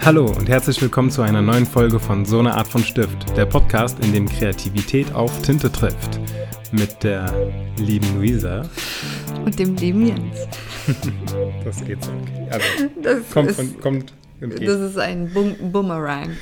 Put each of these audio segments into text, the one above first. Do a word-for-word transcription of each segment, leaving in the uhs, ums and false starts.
Hallo und herzlich willkommen zu einer neuen Folge von So eine Art von Stift, der Podcast, in dem Kreativität auf Tinte trifft. Mit der lieben Luisa. Und dem lieben Jens. Das geht so. Okay. Also, das, kommt, ist, von, kommt und geht. Das ist ein Boom- Boomerang.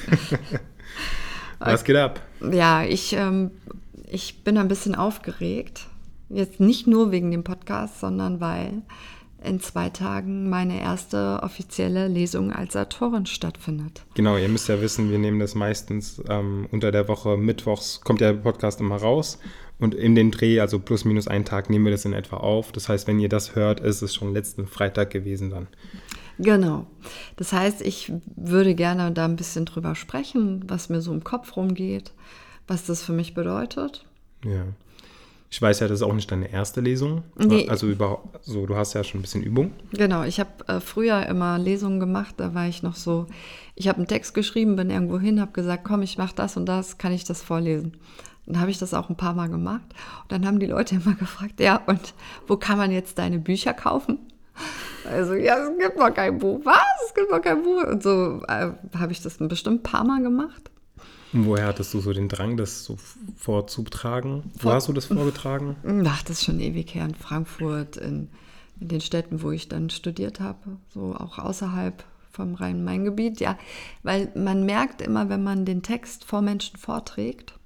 Was geht ab? Ja, ich, ähm, ich bin ein bisschen aufgeregt. Jetzt nicht nur wegen dem Podcast, sondern weil in zwei Tagen meine erste offizielle Lesung als Autorin stattfindet. Genau, ihr müsst ja wissen, wir nehmen das meistens ähm, unter der Woche, mittwochs kommt der Podcast immer raus und in den Dreh, also plus minus einen Tag, nehmen wir das in etwa auf. Das heißt, wenn ihr das hört, ist es schon letzten Freitag gewesen dann. Genau. Das heißt, ich würde gerne da ein bisschen drüber sprechen, was mir so im Kopf rumgeht, was das für mich bedeutet. Ja. Ich weiß ja, das ist auch nicht deine erste Lesung. Nee. Also überhaupt, so, du hast ja schon ein bisschen Übung. Genau, ich habe äh, früher immer Lesungen gemacht, da war ich noch so, ich habe einen Text geschrieben, bin irgendwo hin, habe gesagt, komm, ich mache das und das, kann ich das vorlesen? Dann habe ich das auch ein paar Mal gemacht und dann haben die Leute immer gefragt, ja, und wo kann man jetzt deine Bücher kaufen? Also, ja, es gibt noch kein Buch. Was? Es gibt noch kein Buch. Und so äh, habe ich das bestimmt ein paar Mal gemacht. Und woher hattest du so den Drang, das so vorzutragen? Wo Vor- hast du das vorgetragen? Ach, das ist schon ewig her in Frankfurt, in, in den Städten, wo ich dann studiert habe, so auch außerhalb vom Rhein-Main-Gebiet. Ja, weil man merkt immer, wenn man den Text vor Menschen vorträgt,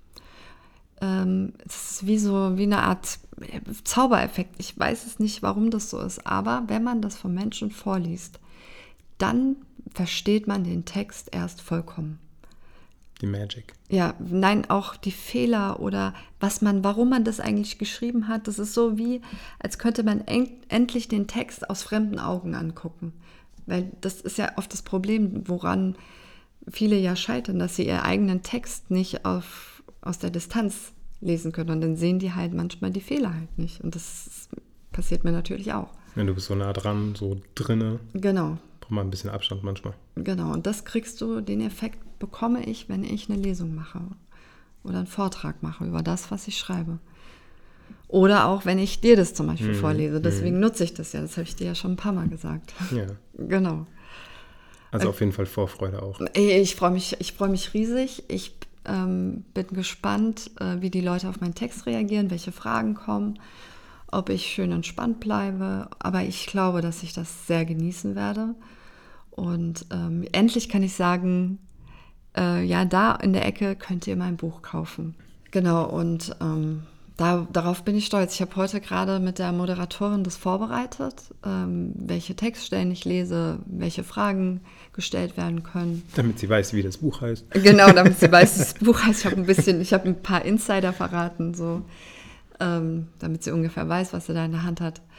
ähm, es ist wie so wie eine Art Zaubereffekt. Ich weiß es nicht, warum das so ist, aber wenn man das vor Menschen vorliest, dann versteht man den Text erst vollkommen. Die Magic. Ja, nein, auch die Fehler oder was man, warum man das eigentlich geschrieben hat, das ist so wie, als könnte man en- endlich den Text aus fremden Augen angucken. Weil das ist ja oft das Problem, woran viele ja scheitern, dass sie ihren eigenen Text nicht auf, aus der Distanz lesen können. Und dann sehen die halt manchmal die Fehler halt nicht. Und das passiert mir natürlich auch. Ja, du bist so nah dran, so drinne. Genau. Braucht man ein bisschen Abstand manchmal. Genau, und das kriegst du, den Effekt bekomme ich, wenn ich eine Lesung mache oder einen Vortrag mache über das, was ich schreibe. Oder auch, wenn ich dir das zum Beispiel Mhm. vorlese. Deswegen nutze ich das ja, das habe ich dir ja schon ein paar Mal gesagt. Ja. Genau. Also auf jeden Fall Vorfreude auch. Ich freue mich, ich freue mich riesig. Ich ähm, bin gespannt, äh, wie die Leute auf meinen Text reagieren, welche Fragen kommen, ob ich schön entspannt bleibe. Aber ich glaube, dass ich das sehr genießen werde. Und ähm, endlich kann ich sagen, äh, ja, da in der Ecke könnt ihr mein Buch kaufen. Genau, und ähm, da, darauf bin ich stolz. Ich habe heute gerade mit der Moderatorin das vorbereitet, ähm, welche Textstellen ich lese, welche Fragen gestellt werden können. Damit sie weiß, wie das Buch heißt. Genau, damit sie weiß, wie das Buch heißt. Ich habe ein bisschen, ich habe ein paar Insider verraten, so, ähm, damit sie ungefähr weiß, was sie da in der Hand hat.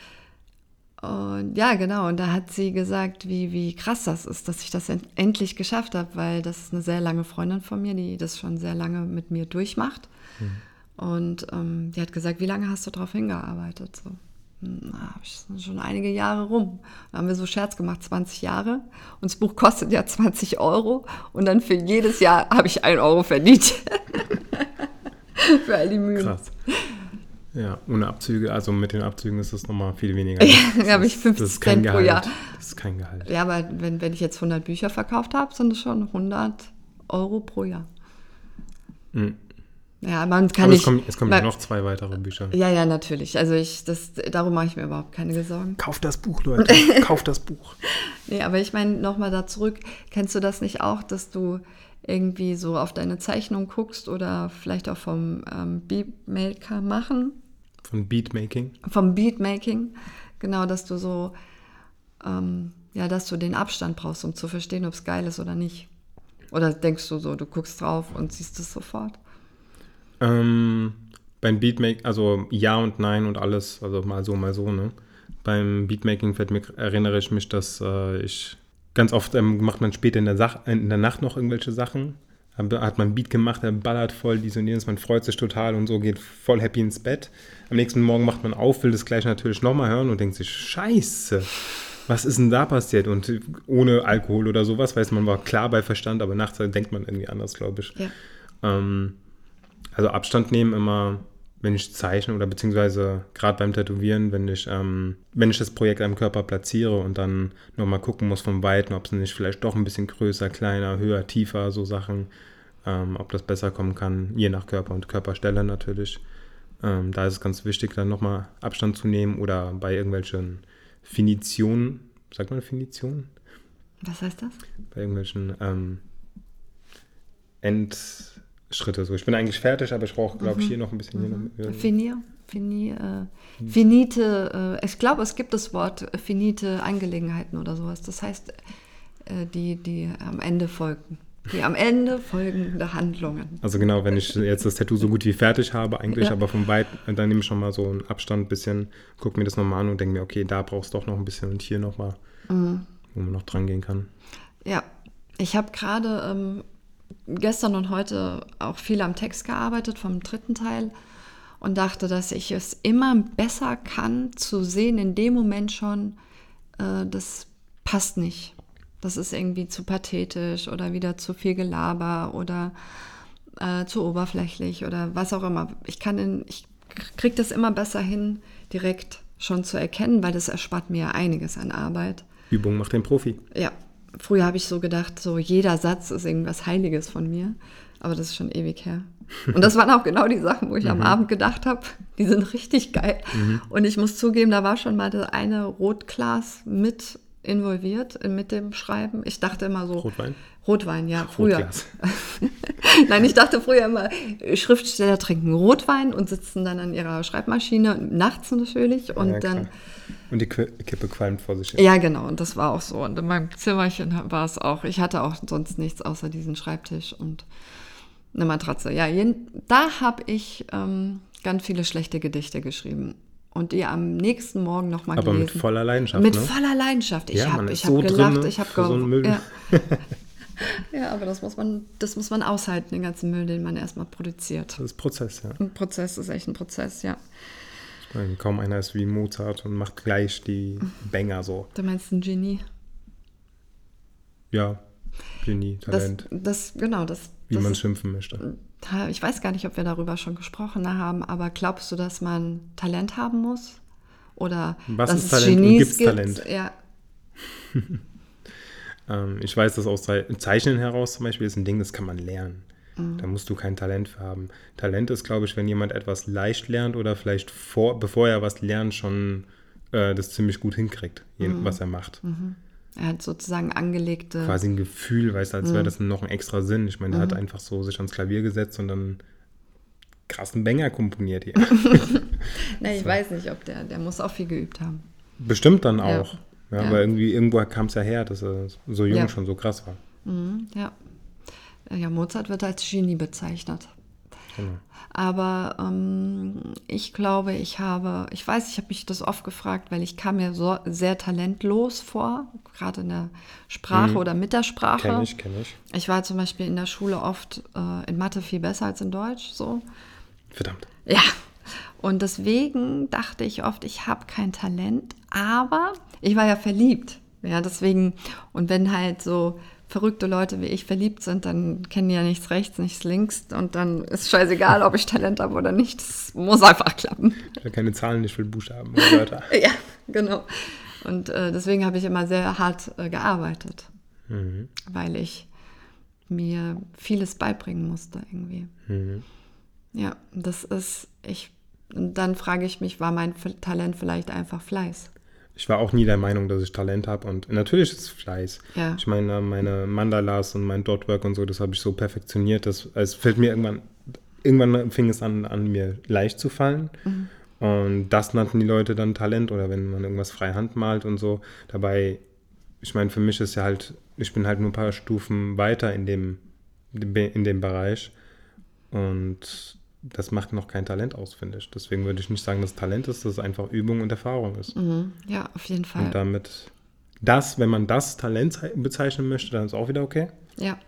Und ja, genau, und da hat sie gesagt, wie, wie krass das ist, dass ich das end- endlich geschafft habe, weil das ist eine sehr lange Freundin von mir, die das schon sehr lange mit mir durchmacht. Mhm. Und ähm, die hat gesagt, wie lange hast du darauf hingearbeitet? So, na, hab ich schon einige Jahre rum. Da haben wir so Scherz gemacht, zwanzig Jahre. Und das Buch kostet ja zwanzig Euro. Und dann für jedes Jahr habe ich einen Euro verdient. Für all die Mühen. Krass. Ja, ohne Abzüge, also mit den Abzügen ist es nochmal viel weniger. Ja, da habe ich das fünfzig ist kein Cent pro Gehalt. Jahr. Das ist kein Gehalt. Ja, aber wenn, wenn ich jetzt hundert Bücher verkauft habe, sind es schon hundert Euro pro Jahr. Mhm. Ja, man kann Aber nicht... es kommen, es kommen ja man, noch zwei weitere Bücher. Ja, ja, natürlich. Also ich, das, darum mache ich mir überhaupt keine Sorgen. Kauft das Buch, Leute. Kauft das Buch. Nee, aber ich meine, nochmal da zurück, kennst du das nicht auch, dass du irgendwie so auf deine Zeichnung guckst oder vielleicht auch vom ähm, Beatmaker machen? Von Beatmaking. Vom Beatmaking, genau, dass du so, ähm, ja, dass du den Abstand brauchst, um zu verstehen, ob es geil ist oder nicht. Oder denkst du so, du guckst drauf und siehst es sofort? Ähm, beim Beatmaking, also ja und nein und alles, also mal so, mal so, ne? Beim Beatmaking fällt mir, erinnere ich mich, dass äh, ich ganz oft ähm, macht man später in der, Sach- in der Nacht noch irgendwelche Sachen. Dann hat man ein Beat gemacht, der ballert voll, dies und jenes, man freut sich total und so, geht voll happy ins Bett. Am nächsten Morgen macht man auf, will das gleich natürlich nochmal hören und denkt sich, scheiße, was ist denn da passiert? Und ohne Alkohol oder sowas, weiß man, war klar bei Verstand, aber nachts denkt man irgendwie anders, glaube ich. Ja. Ähm, also Abstand nehmen immer wenn ich zeichne oder beziehungsweise gerade beim Tätowieren, wenn ich, ähm, wenn ich das Projekt am Körper platziere und dann nochmal gucken muss vom Weiten, ob es nicht vielleicht doch ein bisschen größer, kleiner, höher, tiefer, so Sachen, ähm, ob das besser kommen kann, je nach Körper und Körperstelle natürlich. Ähm, da ist es ganz wichtig, dann nochmal Abstand zu nehmen oder bei irgendwelchen Finitionen, sagt man Finitionen? Was heißt das? Bei irgendwelchen ähm, Endschritte. So. Ich bin eigentlich fertig, aber ich brauche, glaube ich, hier noch ein bisschen. Mhm. Hier noch, Finier, fini, äh, finite, äh, ich glaube, es gibt das Wort äh, finite Angelegenheiten oder sowas. Das heißt, äh, die, die am Ende folgen. Die am Ende folgende Handlungen. Also genau, wenn ich jetzt das Tattoo so gut wie fertig habe, eigentlich, Ja. aber vom Weit, dann nehme ich schon mal so einen Abstand, ein bisschen, gucke mir das nochmal an und denke mir, okay, da brauchst du doch noch ein bisschen und hier nochmal, mhm. wo man noch dran gehen kann. Ja, ich habe gerade ähm, gestern und heute auch viel am Text gearbeitet vom dritten Teil und dachte, dass ich es immer besser kann, zu sehen in dem Moment schon, äh, das passt nicht. Das ist irgendwie zu pathetisch oder wieder zu viel Gelaber oder äh, zu oberflächlich oder was auch immer. Ich kann in, ich kriege das immer besser hin, direkt schon zu erkennen, weil das erspart mir einiges an Arbeit. Übung macht den Profi. Ja, früher habe ich so gedacht, so jeder Satz ist irgendwas Heiliges von mir, aber das ist schon ewig her. Und das waren auch genau die Sachen, wo ich mhm. am Abend gedacht habe, die sind richtig geil. Mhm. Und ich muss zugeben, da war schon mal das eine Rotglas mit involviert mit dem Schreiben. Ich dachte immer so... Rotwein? Rotwein, ja, früher. Nein, ich dachte früher immer, Schriftsteller trinken Rotwein und sitzen dann an ihrer Schreibmaschine, nachts natürlich. Und ja, dann... Und die Kippe qualmt vor sich hin. Ja, genau, und das war auch so. Und in meinem Zimmerchen war es auch. Ich hatte auch sonst nichts außer diesen Schreibtisch und eine Matratze. Ja, da habe ich ähm, ganz viele schlechte Gedichte geschrieben. Und die am nächsten Morgen nochmal gelesen. Aber mit voller Leidenschaft, Mit ne? voller Leidenschaft. Ich ja, habe ich hab so gelacht, drin, ich habe so einen Müll. Ja. ja, aber das muss man, das muss man aushalten, den ganzen Müll, den man erstmal produziert. Das ist Prozess, ja. Ein Prozess ist echt ein Prozess, ja. Ich meine, kaum einer ist wie Mozart und macht gleich die Banger so. Du meinst ein Genie? Ja, Genie, Talent. Das, das genau, das. Wie das man ist, schimpfen möchte. Ich weiß gar nicht, ob wir darüber schon gesprochen haben, aber glaubst du, dass man Talent haben muss? Oder was dass ist es Talent Genies und gibt's gibt? Talent? Ja. ähm, ich weiß, dass aus Zeichnen heraus zum Beispiel ist ein Ding, das kann man lernen. Mhm. Da musst du kein Talent für haben. Talent ist, glaube ich, wenn jemand etwas leicht lernt oder vielleicht vor, bevor er was lernt, schon äh, das ziemlich gut hinkriegt, mhm. was er macht. Mhm. Er hat sozusagen angelegte... Quasi ein Gefühl, weißt du, als mhm. wäre das noch ein extra Sinn. Ich meine, der mhm. hat einfach so sich ans Klavier gesetzt und dann krassen Banger komponiert hier. Na, ich so. weiß nicht, ob der, der muss auch viel geübt haben. Bestimmt dann auch. Ja. Ja, ja. Aber irgendwie, irgendwo kam es ja her, dass er so jung ja. schon so krass war. Mhm, ja. Ja, Mozart wird als Genie bezeichnet. Genau. Aber ähm, ich glaube, ich habe, ich weiß, ich habe mich das oft gefragt, weil ich kam mir so sehr talentlos vor, gerade in der Sprache mhm. oder mit der Sprache. Kenn ich, kenn ich. Ich war zum Beispiel in der Schule oft äh, in Mathe viel besser als in Deutsch, so. Verdammt. Ja, und deswegen dachte ich oft, ich habe kein Talent, aber ich war ja verliebt. Ja, deswegen, und wenn halt so verrückte Leute wie ich verliebt sind, dann kennen die ja nichts rechts, nichts links und dann ist scheißegal, ob ich Talent habe oder nicht. Das muss einfach klappen. Ich will keine Zahlen, ich will Buchstaben und Wörter. Ja, genau. Und äh, deswegen habe ich immer sehr hart äh, gearbeitet, mhm. weil ich mir vieles beibringen musste irgendwie. Mhm. Ja, das ist, ich, und dann frage ich mich, war mein Talent vielleicht einfach Fleiß? Ich war auch nie der Meinung, dass ich Talent habe und natürlich ist es Fleiß. Ja. Ich meine, meine Mandalas und mein Dotwork und so, das habe ich so perfektioniert, dass es fällt mir irgendwann, irgendwann fing es an, an mir leicht zu fallen. Mhm. Und das nannten die Leute dann Talent oder wenn man irgendwas freihand malt und so. Dabei, ich meine, für mich ist ja halt, ich bin halt nur ein paar Stufen weiter in dem, in dem Bereich und das macht noch kein Talent aus, finde ich. Deswegen würde ich nicht sagen, dass Talent ist, dass es einfach Übung und Erfahrung ist. Mhm. Ja, auf jeden Fall. Und damit das, wenn man das Talent bezeichnen möchte, dann ist auch wieder okay. Ja.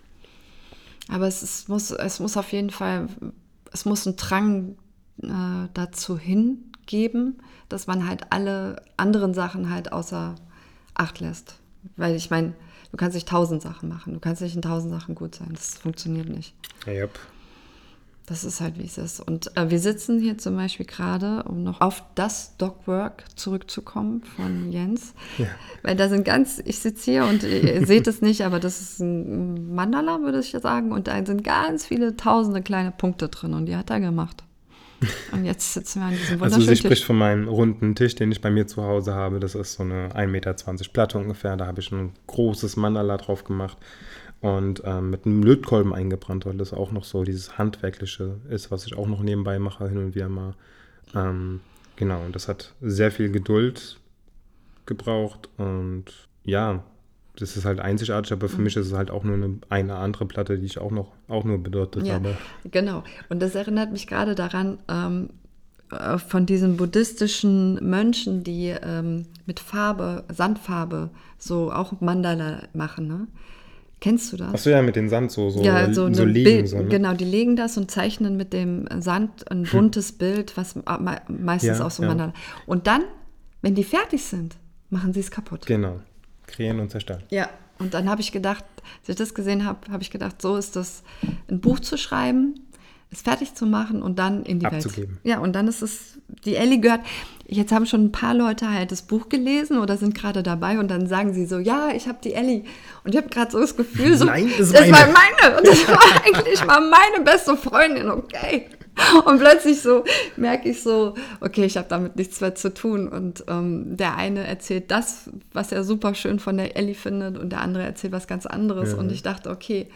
Aber es, ist, muss, es muss auf jeden Fall, es muss einen Drang äh, dazu hingeben, dass man halt alle anderen Sachen halt außer Acht lässt. Weil ich meine, du kannst nicht tausend Sachen machen. Du kannst nicht in tausend Sachen gut sein. Das funktioniert nicht. Ja, yep. Das ist halt, wie es ist. Und äh, wir sitzen hier zum Beispiel gerade, um noch auf das Dogwork zurückzukommen von Jens. Ja. Weil da sind ganz, ich sitze hier und ihr seht es nicht, aber das ist ein Mandala, würde ich sagen. Und da sind ganz viele tausende kleine Punkte drin und die hat er gemacht. Und jetzt sitzen wir an diesem wunderschönen Also sie Tisch. spricht von meinem runden Tisch, den ich bei mir zu Hause habe. Das ist so eine ein Meter zwanzig Platte ungefähr. Da habe ich ein großes Mandala drauf gemacht. Und ähm, mit einem Lötkolben eingebrannt, weil das auch noch so dieses Handwerkliche ist, was ich auch noch nebenbei mache, hin und wieder mal. Ähm, genau, und das hat sehr viel Geduld gebraucht. Und ja, das ist halt einzigartig, aber für mhm. mich ist es halt auch nur eine, eine andere Platte, die ich auch noch auch nur bedeutet ja, habe. Genau, und das erinnert mich gerade daran, ähm, äh, von diesen buddhistischen Mönchen, die ähm, mit Farbe, Sandfarbe, so auch Mandala machen, ne? Kennst du das? Achso, ja, mit dem Sand so, so, ja, so, so legen. Bild, so, ne? Genau, die legen das und zeichnen mit dem Sand ein buntes hm. Bild, was meistens ja, auch so ja. Mandala. Und dann, wenn die fertig sind, machen sie es kaputt. Genau, kreieren und zerstören. Ja, und dann habe ich gedacht, als ich das gesehen habe, habe ich gedacht, so ist das, ein Buch zu schreiben, es fertig zu machen und dann in die abzugeben. Welt. Ja, und dann ist es, die Ellie gehört, jetzt haben schon ein paar Leute halt das Buch gelesen oder sind gerade dabei und dann sagen sie so, ja, ich habe die Ellie. Und ich habe gerade so das Gefühl, so, Nein, das, das meine. war meine. Und das war eigentlich mal meine beste Freundin, okay. Und plötzlich so merke ich so, okay, ich habe damit nichts mehr zu tun. Und ähm, der eine erzählt das, was er super schön von der Ellie findet und der andere erzählt was ganz anderes. Ja. Und ich dachte, okay,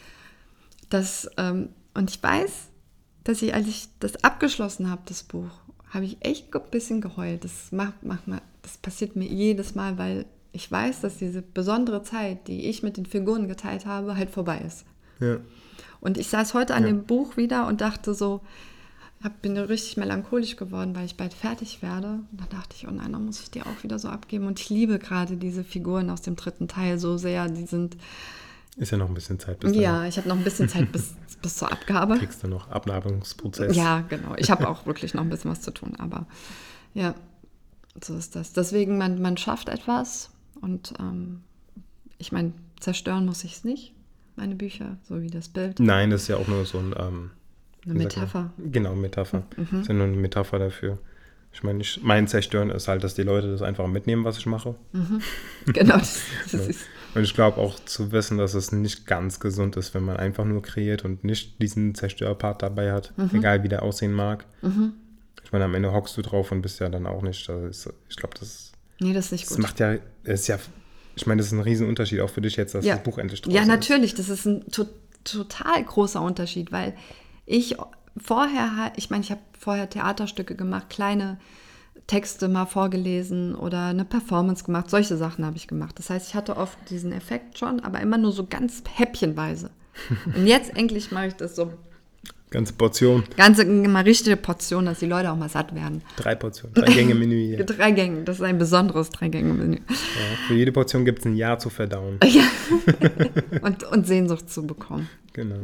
das, ähm, und ich weiß, dass ich, als ich das abgeschlossen habe, das Buch, habe ich echt ein bisschen geheult. Das, macht, macht mal, das passiert mir jedes Mal, weil ich weiß, dass diese besondere Zeit, die ich mit den Figuren geteilt habe, halt vorbei ist. Ja. Und ich saß heute an ja. dem Buch wieder und dachte so, hab, bin richtig melancholisch geworden, weil ich bald fertig werde. Und dann dachte ich, oh nein, dann muss ich die auch wieder so abgeben. Und ich liebe gerade diese Figuren aus dem dritten Teil so sehr. Die sind... Ist ja noch ein bisschen Zeit bis Ja, dahin. ich habe noch ein bisschen Zeit bis, bis zur Abgabe. Kriegst du noch Abnabelungsprozess. Ja, genau. Ich habe auch wirklich noch ein bisschen was zu tun. Aber ja, so ist das. Deswegen, man, man schafft etwas. Und ähm, ich meine, zerstören muss ich es nicht, meine Bücher, so wie das Bild. Nein, das ist ja auch nur so ein... Ähm, eine Metapher. Man, genau, Metapher. Mhm. Das ist ja nur eine Metapher dafür. Ich meine, ich, mein Zerstören ist halt, dass die Leute das einfach mitnehmen, was ich mache. Mhm. Genau, das, das ist... Und ich glaube auch zu wissen, dass es nicht ganz gesund ist, wenn man einfach nur kreiert und nicht diesen Zerstörpart dabei hat, mhm. egal wie der aussehen mag. Mhm. Ich meine, am Ende hockst du drauf und bist ja dann auch nicht. Also ist, ich glaube, das, nee, das ist nicht gut. Das macht ja, das ist ja, ich meine, das ist ein Riesenunterschied auch für dich jetzt, dass ja. das Buch endlich draus ja, ist. Ja, natürlich, das ist ein to- total großer Unterschied, weil ich vorher, ich meine, ich habe vorher Theaterstücke gemacht, kleine Texte mal vorgelesen oder eine Performance gemacht. Solche Sachen habe ich gemacht. Das heißt, ich hatte oft diesen Effekt schon, aber immer nur so ganz häppchenweise. Und jetzt endlich mache ich das so. Ganze Portion. Ganze, mal richtige Portion, dass die Leute auch mal satt werden. Drei Portionen, drei Gänge-Menü hier. Drei Gänge, das ist ein besonderes Drei-Gänge-Menü. Ja, für jede Portion gibt es ein Jahr zu verdauen. Ja. und, und Sehnsucht zu bekommen. Genau.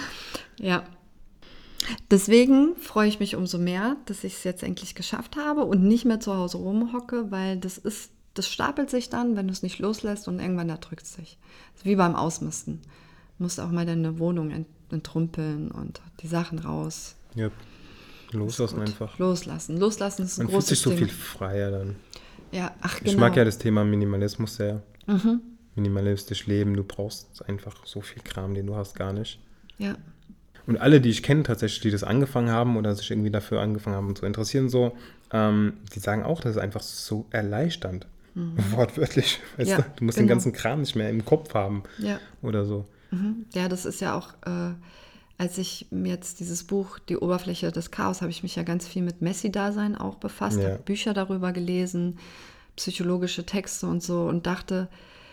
Ja. Deswegen freue ich mich umso mehr, dass ich es jetzt endlich geschafft habe und nicht mehr zu Hause rumhocke, weil das ist, das stapelt sich dann, wenn du es nicht loslässt und irgendwann erdrückt es sich. Das ist wie beim Ausmisten. Du musst auch mal deine Wohnung ent- entrümpeln und die Sachen raus. Ja, loslassen einfach. Loslassen. Loslassen ist ein Man großes fühlt sich so Ding. viel freier dann. Ja, ach genau. Ich mag ja das Thema Minimalismus sehr. Mhm. Minimalistisch leben. Du brauchst einfach so viel Kram, den du hast, gar nicht. Ja. Und alle, die ich kenne tatsächlich, die das angefangen haben oder sich irgendwie dafür angefangen haben zu interessieren, so, ähm, die sagen auch, das ist einfach so erleichternd. Mhm. Wortwörtlich. Weißt ja, du? du musst genau. den ganzen Kram nicht mehr im Kopf haben. Ja. Oder so. Mhm. Ja, das ist ja auch, äh, als ich mir jetzt dieses Buch, Die Oberfläche des Chaos, habe ich mich ja ganz viel mit Messi-Dasein auch befasst, Ja. habe Bücher darüber gelesen, psychologische Texte und so und dachte,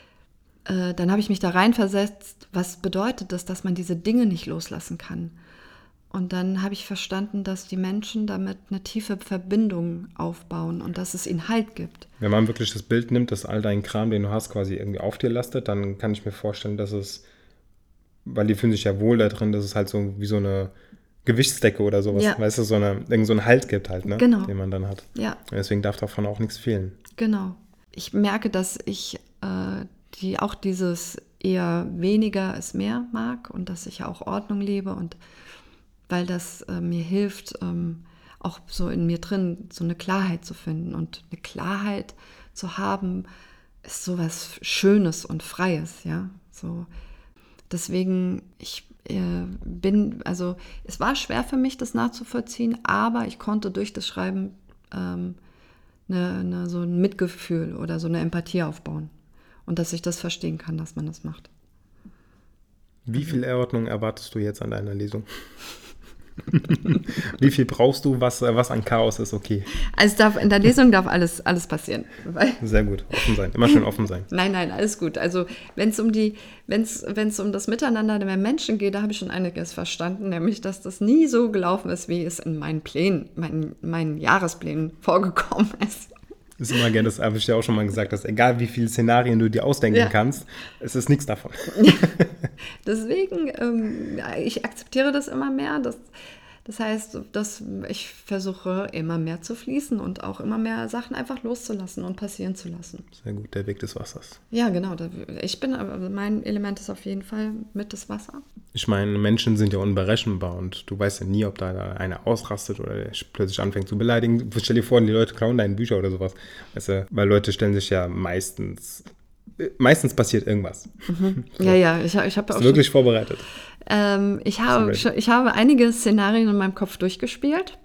äh, dann habe ich mich da reinversetzt, was bedeutet das, dass man diese Dinge nicht loslassen kann? Und dann habe ich verstanden, dass die Menschen damit eine tiefe Verbindung aufbauen und dass es ihnen Halt gibt. Wenn man wirklich das Bild nimmt, dass all dein Kram, den du hast, quasi irgendwie auf dir lastet, dann kann ich mir vorstellen, dass es, weil die fühlen sich ja wohl da drin, dass es halt so wie so eine Gewichtsdecke oder sowas, Ja. weißt du, so, eine, irgend so einen Halt gibt halt, ne? Genau. Den man dann hat. Ja. Und deswegen darf davon auch nichts fehlen. Genau. Ich merke, dass ich äh, die auch dieses eher weniger ist mehr mag und dass ich ja auch Ordnung liebe und weil das äh, mir hilft, ähm, auch so in mir drin so eine Klarheit zu finden. Und eine Klarheit zu haben, ist sowas Schönes und Freies, ja. So. Deswegen, ich äh, bin, also es war schwer für mich, das nachzuvollziehen, aber ich konnte durch das Schreiben ähm, eine, eine, so ein Mitgefühl oder so eine Empathie aufbauen. Und dass ich das verstehen kann, dass man das macht. Wie viel Ordnung erwartest du jetzt an deiner Lesung? Wie viel brauchst du, was, was an Chaos ist okay? Also darf, in der Lesung darf alles, alles passieren. Weil Sehr gut, offen sein, immer schön offen sein. Nein, nein, alles gut. Also wenn es um die, wenn es, wenn es um das Miteinander der Menschen geht, da habe ich schon einiges verstanden, nämlich, dass das nie so gelaufen ist, wie es in meinen Plänen, meinen, meinen Jahresplänen vorgekommen ist. Das ist immer gerne, das habe ich dir auch schon mal gesagt, dass egal wie viele Szenarien du dir ausdenken Ja. kannst, es ist nichts davon. Deswegen, ähm, ich akzeptiere das immer mehr. Das, das heißt, dass ich versuche, immer mehr zu fließen und auch immer mehr Sachen einfach loszulassen und passieren zu lassen. Sehr gut, der Weg des Wassers. Ja, genau. da- Ich bin, also mein Element ist auf jeden Fall mit das Wasser. Ich meine, Menschen sind ja unberechenbar und du weißt ja nie, ob da einer ausrastet oder der plötzlich anfängt zu beleidigen. Stell dir vor, die Leute klauen deine Bücher oder sowas. Weißt du, weil Leute stellen sich ja meistens, meistens passiert irgendwas. So. Ja, ja, ich, ich habe auch Bist du wirklich schon, vorbereitet? ähm, ich, habe schon, ich habe einige Szenarien in meinem Kopf durchgespielt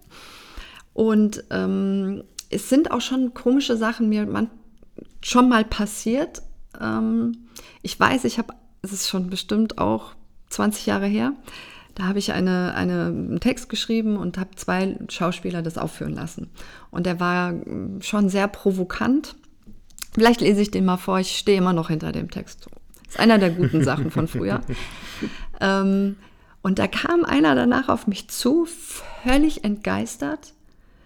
und ähm, es sind auch schon komische Sachen mir man, schon mal passiert. Ähm, ich weiß, ich habe, es ist schon bestimmt auch zwanzig Jahre her, da habe ich eine, eine, einen Text geschrieben und habe zwei Schauspieler das aufführen lassen. Und der war schon sehr provokant. Vielleicht lese ich den mal vor, ich stehe immer noch hinter dem Text. Das ist einer der guten Sachen von früher. ähm, und da kam einer danach auf mich zu, völlig entgeistert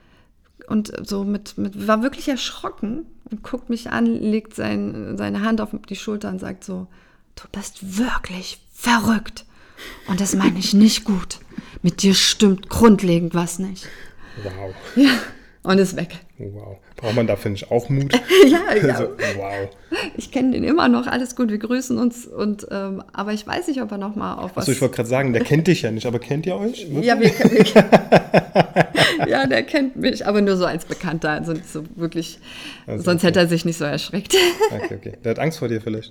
und so mit, mit war wirklich erschrocken und guckt mich an, legt sein, seine Hand auf die Schulter und sagt so, du bist wirklich verrückt. Und das meine ich nicht gut. Mit dir stimmt grundlegend was nicht. Wow. Ja, und ist weg. Wow. Braucht man da, finde ich, auch Mut? Ja, ja. Also, wow. Ich kenne den immer noch, alles gut, wir grüßen uns. Und, ähm, aber ich weiß nicht, ob er noch mal auf was... Achso, ich wollte gerade sagen, der kennt dich ja nicht, aber kennt ihr euch? Wirklich? Ja, wir, wir, ja, der kennt mich, aber nur so als Bekannter. Also nicht so wirklich, Also, sonst okay. hätte er sich nicht so erschreckt. Okay, okay. Der hat Angst vor dir vielleicht.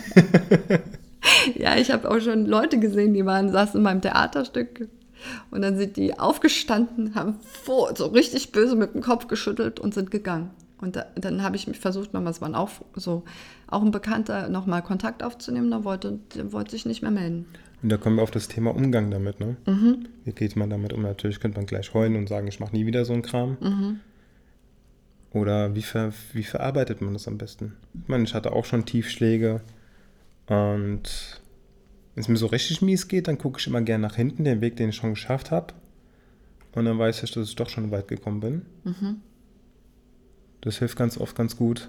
Ja, ich habe auch schon Leute gesehen, die waren, saßen in meinem Theaterstück und dann sind die aufgestanden, haben vor, so richtig böse mit dem Kopf geschüttelt und sind gegangen. Und da, dann habe ich mich versucht, nochmal, es war auch so, auch ein Bekannter, nochmal Kontakt aufzunehmen, da wollte, der wollte sich nicht mehr melden. Und da kommen wir auf das Thema Umgang damit, ne? Mhm. Wie geht man damit um? Natürlich könnte man gleich heulen und sagen, ich mache nie wieder so einen Kram. Mhm. Oder wie, ver, wie verarbeitet man das am besten? Ich meine, ich hatte auch schon Tiefschläge und wenn es mir so richtig mies geht, dann gucke ich immer gerne nach hinten, den Weg, den ich schon geschafft habe. Und dann weiß ich, dass ich doch schon weit gekommen bin. Mhm. Das hilft ganz oft ganz gut.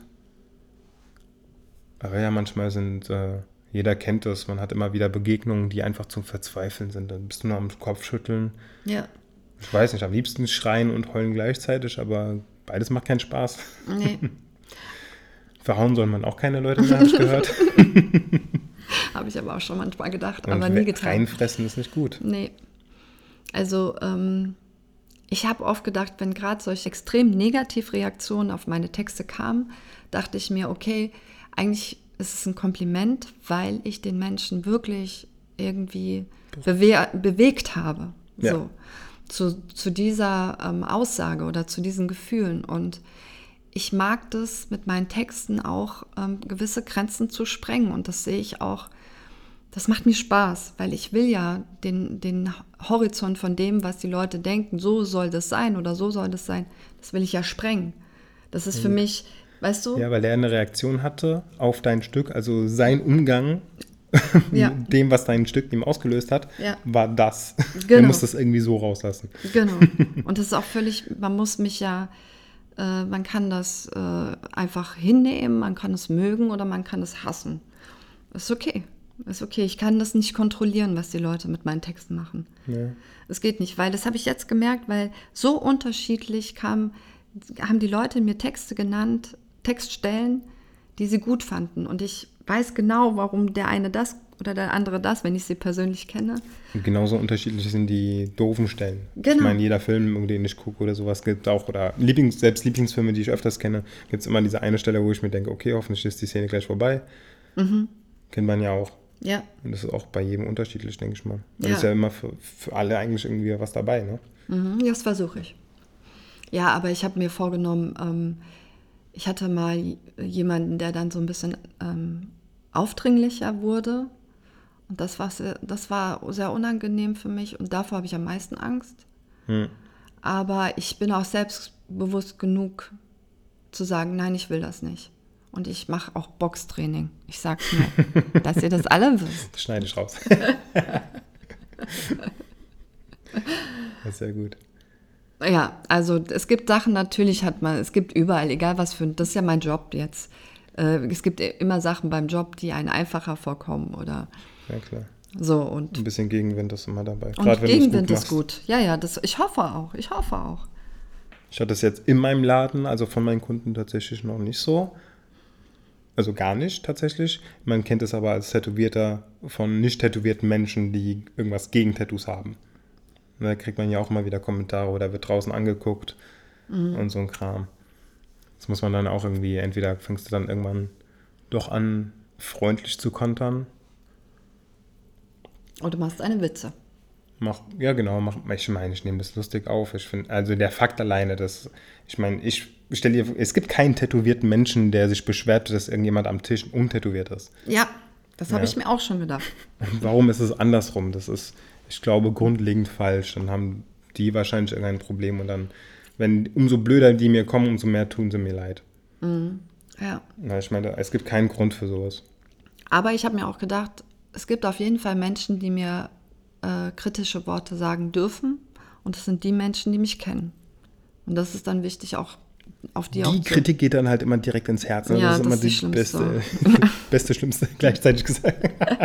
Aber ja, manchmal sind, äh, jeder kennt das, man hat immer wieder Begegnungen, die einfach zum Verzweifeln sind. Dann bist du nur am Kopfschütteln. Ja. Ich weiß nicht, am liebsten schreien und heulen gleichzeitig, aber beides macht keinen Spaß. Nee. Verhauen soll man auch keine Leute mehr, habe ich gehört. Habe ich aber auch schon manchmal gedacht, Und aber nie getan. reinfressen ist nicht gut. Nee. Also, ähm, ich habe oft gedacht, wenn gerade solche extrem Negativreaktionen auf meine Texte kamen, dachte ich mir, okay, eigentlich ist es ein Kompliment, weil ich den Menschen wirklich irgendwie bewe- bewegt habe. Ja. So. Zu, zu dieser ähm, Aussage oder zu diesen Gefühlen. Und ich mag das mit meinen Texten auch, ähm, gewisse Grenzen zu sprengen. Und das sehe ich auch, das macht mir Spaß, weil ich will ja den, den Horizont von dem, was die Leute denken, so soll das sein oder so soll das sein, das will ich ja sprengen. Das ist für mich, weißt du? Ja, weil er eine Reaktion hatte auf dein Stück, also sein Umgang Ja. mit dem, was dein Stück ihm ausgelöst hat, Ja. war das. Genau. Er muss das irgendwie so rauslassen. Genau. Und das ist auch völlig, man muss mich ja, äh, man kann das äh, einfach hinnehmen, man kann es mögen oder man kann es hassen. Das ist okay. Ist okay. Ich kann das nicht kontrollieren, was die Leute mit meinen Texten machen. Ja. Es geht nicht, weil das habe ich jetzt gemerkt, weil so unterschiedlich kam, haben die Leute mir Texte genannt, Textstellen, die sie gut fanden. Und ich weiß genau, warum der eine das oder der andere das, wenn ich sie persönlich kenne. Und genauso unterschiedlich sind die doofen Stellen. Genau. Ich meine, jeder Film, den ich gucke oder sowas, gibt auch, oder Lieblings, selbst Lieblingsfilme, die ich öfters kenne, gibt es immer diese eine Stelle, wo ich mir denke, okay, hoffentlich ist die Szene gleich vorbei. Mhm. Kennt man ja auch. Ja. Und das ist auch bei jedem unterschiedlich, denke ich mal. Da Ja. ist ja immer für, für alle eigentlich irgendwie was dabei, ne? Mhm, das versuche ich. Ja, aber ich habe mir vorgenommen, ähm, ich hatte mal jemanden, der dann so ein bisschen ähm, aufdringlicher wurde. Und das war, sehr, das war sehr unangenehm für mich und davor habe ich am meisten Angst. Hm. Aber ich bin auch selbstbewusst genug zu sagen, nein, ich will das nicht. Und ich mache auch Boxtraining. Ich sag's mir, dass ihr das alle wisst. Das schneide ich raus. Das ist sehr gut. Ja, also es gibt Sachen, natürlich hat man, es gibt überall, egal was für, das ist ja mein Job jetzt. Äh, es gibt immer Sachen beim Job, die einem einfacher vorkommen oder Ja, klar. so. Und, Ein bisschen Gegenwind ist immer dabei. und Gerade wenn Gegenwind du es ist gut machst. gut. Ja, ja, das, ich hoffe auch, ich hoffe auch. Ich hatte das jetzt in meinem Laden, also von meinen Kunden tatsächlich noch nicht so. Also gar nicht tatsächlich. Man kennt es aber als Tätowierter von nicht tätowierten Menschen, die irgendwas gegen Tattoos haben. Da kriegt man ja auch immer wieder Kommentare oder wird draußen angeguckt mhm. und so ein Kram. Das muss man dann auch irgendwie, entweder fängst du dann irgendwann doch an, freundlich zu kontern. Und du machst eine Witze. Mach, ja genau, mach, ich meine, ich nehme das lustig auf. Ich finde, also der Fakt alleine, dass, ich meine, ich stelle dir, es gibt keinen tätowierten Menschen, der sich beschwert, dass irgendjemand am Tisch untätowiert ist. Ja, das habe Ja. ich mir auch schon gedacht. Und warum ist es andersrum? Das ist, ich glaube, grundlegend falsch. Dann haben die wahrscheinlich irgendein Problem und dann, wenn, umso blöder die mir kommen, umso mehr tun sie mir leid. Mhm. Ja. Na, ich meine, es gibt keinen Grund für sowas. Aber ich habe mir auch gedacht, es gibt auf jeden Fall Menschen, die mir äh, kritische Worte sagen dürfen. Und das sind die Menschen, die mich kennen. Und das ist dann wichtig, auch auf die, Die auch zu... Kritik geht dann halt immer direkt ins Herz. Ne? Ja, das ist das immer ist die die schlimmste. beste, beste, schlimmste gleichzeitig gesagt.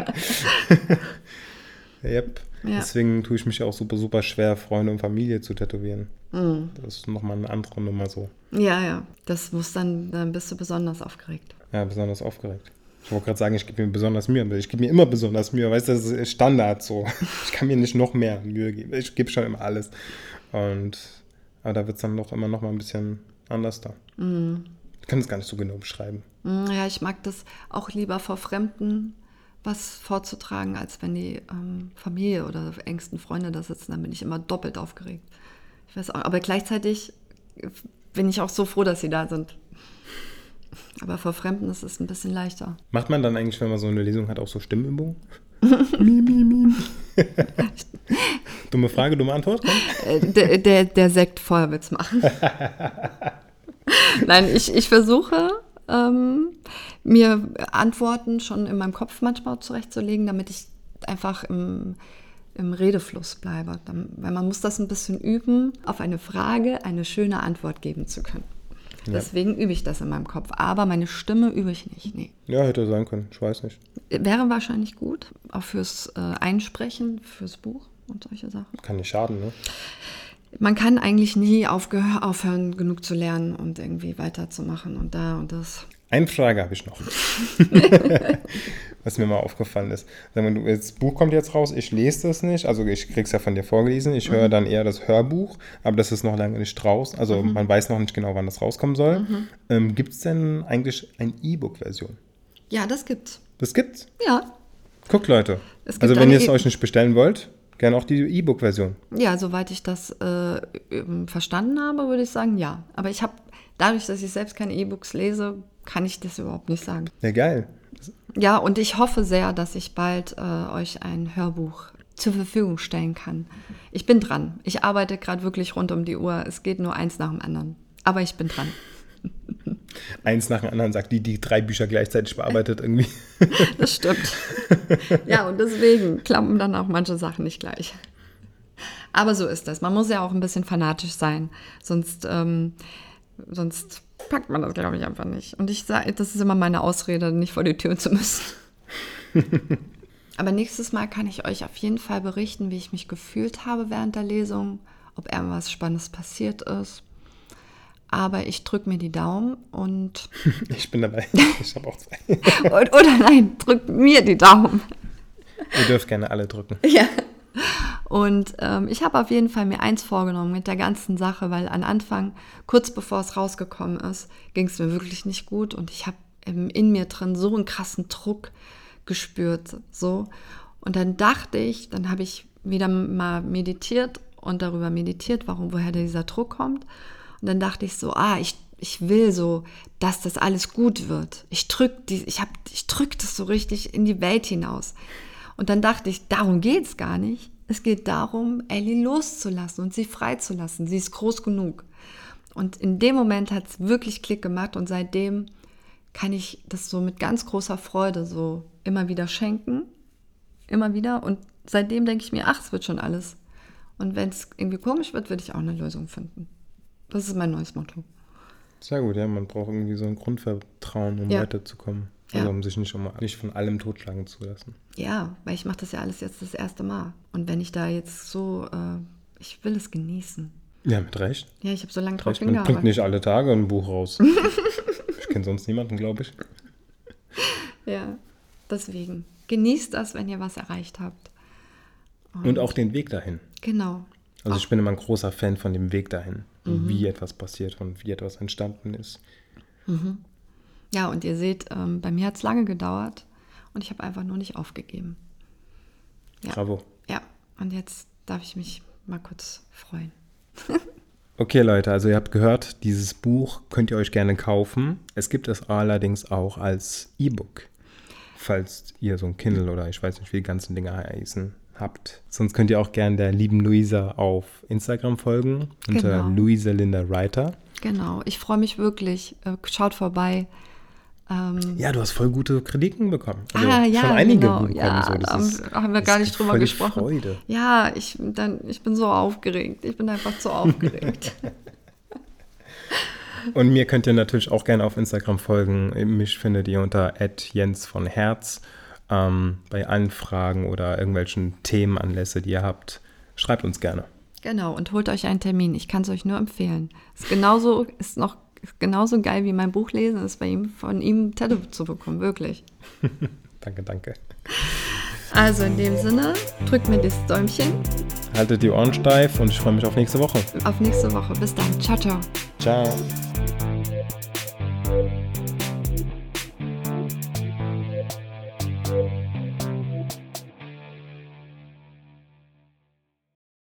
Yep. Ja. Deswegen tue ich mich auch super, super schwer, Freunde und Familie zu tätowieren. Mhm. Das ist nochmal eine andere Nummer so. Ja, ja. Das muss dann, dann bist du besonders aufgeregt. Ja, besonders aufgeregt. Ich wollte gerade sagen, ich gebe mir besonders Mühe, aber ich gebe mir immer besonders Mühe. Weißt du, das ist Standard so. Ich kann mir nicht noch mehr Mühe geben. Ich gebe schon immer alles. Und, aber da wird es dann doch immer noch mal ein bisschen anders da. Mhm. Ich kann es gar nicht so genau beschreiben. Ja, ich mag das auch lieber vor Fremden was vorzutragen, als wenn die ähm, Familie oder engsten Freunde da sitzen. Dann bin ich immer doppelt aufgeregt. Ich weiß auch, aber gleichzeitig bin ich auch so froh, dass sie da sind. Aber vor Fremden ist es ein bisschen leichter. Macht man dann eigentlich, wenn man so eine Lesung hat, auch so Stimmübungen? mi, mi, mi. Dumme Frage, dumme Antwort? Äh, der, der, der Sekt Feuerwitz machen. Nein, ich, ich versuche, ähm, mir Antworten schon in meinem Kopf manchmal zurechtzulegen, damit ich einfach im, im Redefluss bleibe. Dann, weil man muss das ein bisschen üben, auf eine Frage eine schöne Antwort geben zu können. Ja. Deswegen übe ich das in meinem Kopf. Aber meine Stimme übe ich nicht. Nee. Ja, hätte sein können. Ich weiß nicht. Wäre wahrscheinlich gut, auch fürs äh, Einsprechen, fürs Buch und solche Sachen. Kann nicht schaden, ne? Man kann eigentlich nie aufgehör, aufhören, genug zu lernen und irgendwie weiterzumachen und da und das. Eine Frage habe ich noch, was mir mal aufgefallen ist. Sag mal, das Buch kommt jetzt raus, ich lese das nicht, also ich kriege es ja von dir vorgelesen, ich mhm. höre dann eher das Hörbuch, aber das ist noch lange nicht raus, also mhm. man weiß noch nicht genau, wann das rauskommen soll. Mhm. Ähm, gibt es denn eigentlich eine E-Book-Version? Ja, das gibt's. Das gibt's? Ja. Guckt, Leute, also wenn ihr es e- euch nicht bestellen wollt, gerne auch die E-Book-Version. Ja, soweit ich das äh, verstanden habe, würde ich sagen, ja. Aber ich habe, dadurch, dass ich selbst keine E-Books lese, kann ich das überhaupt nicht sagen. Ja, geil. Ja, und ich hoffe sehr, dass ich bald äh, euch ein Hörbuch zur Verfügung stellen kann. Ich bin dran. Ich arbeite gerade wirklich rund um die Uhr. Es geht nur eins nach dem anderen. Aber ich bin dran. Eins nach dem anderen, sagt die, die drei Bücher gleichzeitig bearbeitet irgendwie. Das stimmt. Ja, und deswegen klappen dann auch manche Sachen nicht gleich. Aber so ist das. Man muss ja auch ein bisschen fanatisch sein. Sonst, ähm, sonst packt man das, glaube ich, einfach nicht. Und ich sage, das ist immer meine Ausrede, nicht vor die Tür zu müssen. Aber nächstes Mal kann ich euch auf jeden Fall berichten, wie ich mich gefühlt habe während der Lesung, ob irgendwas Spannendes passiert ist. Aber ich drücke mir die Daumen und... Ich bin dabei. Ich habe auch zwei. oder, oder nein, drückt mir die Daumen. Ihr dürft gerne alle drücken. Ja. Und ähm, ich habe auf jeden Fall mir eins vorgenommen mit der ganzen Sache, weil am Anfang, kurz bevor es rausgekommen ist, ging es mir wirklich nicht gut und ich habe in mir drin so einen krassen Druck gespürt. So. Und dann dachte ich, dann habe ich wieder mal meditiert und darüber meditiert, warum, woher dieser Druck kommt. Und dann dachte ich so, ah, ich, ich will so, dass das alles gut wird. Ich drück die, ich hab, ich drück das so richtig in die Welt hinaus. Und dann dachte ich, darum geht es gar nicht. Es geht darum, Ellie loszulassen und sie freizulassen. Sie ist groß genug. Und in dem Moment hat es wirklich Klick gemacht und seitdem kann ich das so mit ganz großer Freude so immer wieder schenken. Immer wieder. Und seitdem denke ich mir, ach, es wird schon alles. Und wenn es irgendwie komisch wird, würde ich auch eine Lösung finden. Das ist mein neues Motto. Sehr gut, ja, man braucht irgendwie so ein Grundvertrauen, um ja. weiterzukommen. Also ja. um sich nicht, um, nicht von allem totschlagen zu lassen. Ja, weil ich mache das ja alles jetzt das erste Mal. Und wenn ich da jetzt so, äh, ich will es genießen. Ja, mit Recht. Ja, ich habe so lange drauf hingearbeitet. Man bringt nicht alle Tage ein Buch raus. Ich kenne sonst niemanden, glaube ich. Ja, deswegen. Genießt das, wenn ihr was erreicht habt. Und, Und auch den Weg dahin. Genau. Also auch. Ich bin immer ein großer Fan von dem Weg dahin. Mhm. Wie etwas passiert und wie etwas entstanden ist. Mhm. Ja, und ihr seht, ähm, bei mir hat es lange gedauert und ich habe einfach nur nicht aufgegeben. Ja. Bravo. Ja, und jetzt darf ich mich mal kurz freuen. Okay, Leute, also ihr habt gehört, dieses Buch könnt ihr euch gerne kaufen. Es gibt es allerdings auch als E-Book, falls ihr so ein Kindle oder ich weiß nicht, wie die ganzen Dinge heißen, habt. Sonst könnt ihr auch gerne der lieben Luisa auf Instagram folgen, unter Genau. Luisa Linda Writer. Genau, ich freue mich wirklich. Schaut vorbei. Ähm, ja, du hast voll gute Kritiken bekommen. Also ah, ja, schon einige genau. bekommen. Ja, so. Das haben, ist, haben wir gar nicht drüber gesprochen. Freude. Ja, ich, dann, ich bin so aufgeregt. Ich bin einfach so aufgeregt. Und mir könnt ihr natürlich auch gerne auf Instagram folgen. Mich findet ihr unter at jens von herz. Ähm, bei Anfragen oder irgendwelchen Themenanlässe, die ihr habt, schreibt uns gerne. Genau, und holt euch einen Termin. Ich kann es euch nur empfehlen. Ist genauso, ist noch ist genauso geil wie mein Buch lesen, ist bei ihm von ihm ein Tattoo zu bekommen, wirklich. Danke, danke. Also in dem Sinne, drückt mir das Däumchen. Haltet die Ohren steif und ich freue mich auf nächste Woche. Auf nächste Woche. Bis dann. Ciao, ciao. Ciao.